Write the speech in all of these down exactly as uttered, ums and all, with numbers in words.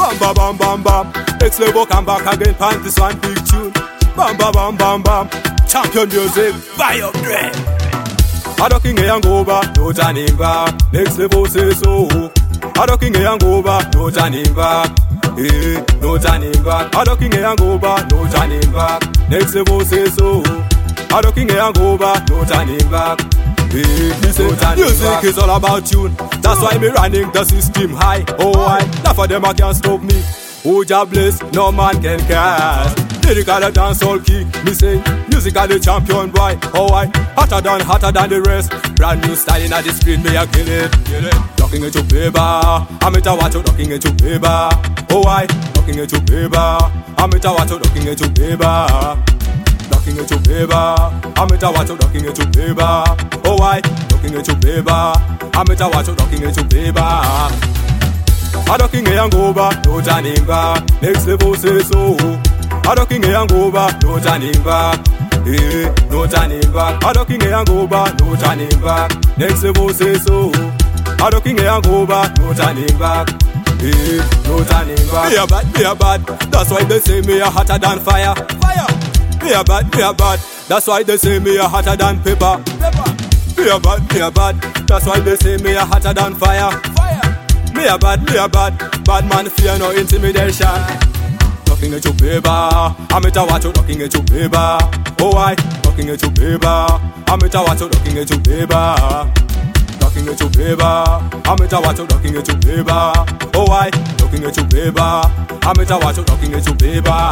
Bam bam bam bam bam. Next level come back again, pant this one big tune. Bam bam bam bam bam. Champion music, buy up dread. Adoking a yangoba, no turning back. Next level say so. Adoking a yangoba, no turning back. Eh, no turning back. Adoking a yangoba, no turning back. Next level say so. Adoking a yangoba, no turning back. Eh, listen, no music is all about tune. That's why me running the system high. Oh, I, not for them I can't stop me. Oh, Jah bless, no man can cast. Lyrical a dancehall king, me say musical the champion boy. Oh I, hotter than hotter than the rest. Brand new style inna the screen, me a kill it, kill it. Ducking it to paper, I'm it a watch out ducking it to paper. Oh I, ducking it to paper, I'm it a watch out ducking it to paper. Ducking it to paper, I'm it a watch out ducking it to paper. Oh I, ducking it to paper, I'm it a watch out ducking it to paper. Adoking a yangoba, no turning back. Next level say so. Adoking a yangoba, no turning back. Eh, no turning back. Adoking a yangoba, no turning back. Next level say so. Adoking a yangoba, no turning back. Eh, no turning back. Me a bad, me a bad. That's why they say me a hotter than fire. Fire. Me a bad, me a bad. That's why they say me a hotter than paper. Paper. Me a bad, me a bad. That's why they say me a hotter than fire. Fire. Me a bad, me a bad. Bad man fear no intimidation. Ducking it to paper, I'm it a watch out ducking it to paper. Oh I, ducking it to paper, I'm it a watch out ducking it to paper. Ducking it to paper, I'm it a watch out ducking it to paper. Oh I, ducking it to paper, I'm it a watch out ducking it to paper.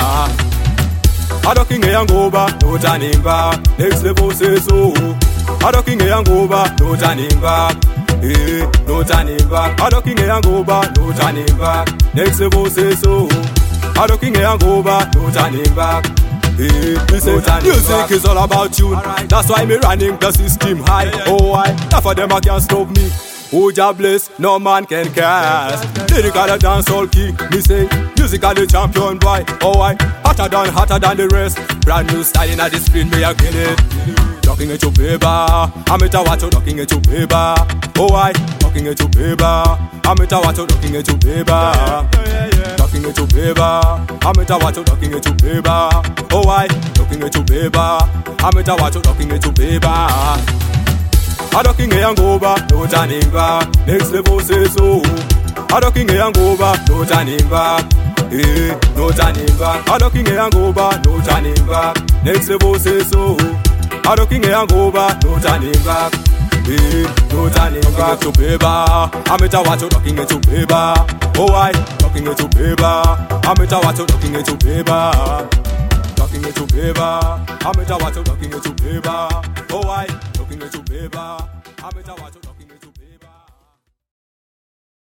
A ducking a yangoba, no turning back. Next level say so. A ducking a yangoba, no turning back. Eh, no turning back. A ducking a yangoba, no turning back. Next level say so. Adoking a yangoba, no turning back. Eh, listen, no music back. Is all about tune. Right. That's why me running the system high. Yeah, yeah. Oh I, not for them I can't stop me. Oh Jah bless, no man can cast. Lyrical a dancehall king, me say musical the champion boy. Oh I, hotter than hotter than the rest. Brand new style inna the screen, me a kill it. Ducking it to paper, I'm it a watch out ducking it to paper. Oh I, ducking it to paper, I'm it a watch out ducking it to paper. Ducking it to paper, I'm it a watch out ducking it to paper. Oh I, ducking it to paper, I'm it a watch out ducking it to paper. A ducking a yangoba, no turning back. Next level say so. A ducking a yangoba, no turning back. Eh, no turning back. A ducking a yangoba, no turning back. Next level say so. A ducking a yangoba, no turning back. Eh, no turning back to paper. I'm it a watch out ducking it to paper. Oh I, ducking it to paper. I'm it a watch out ducking it to paper. Ducking it to paper. I'm it a watch out ducking it to paper. Oh I, ducking it to paper. I'm it a watch out.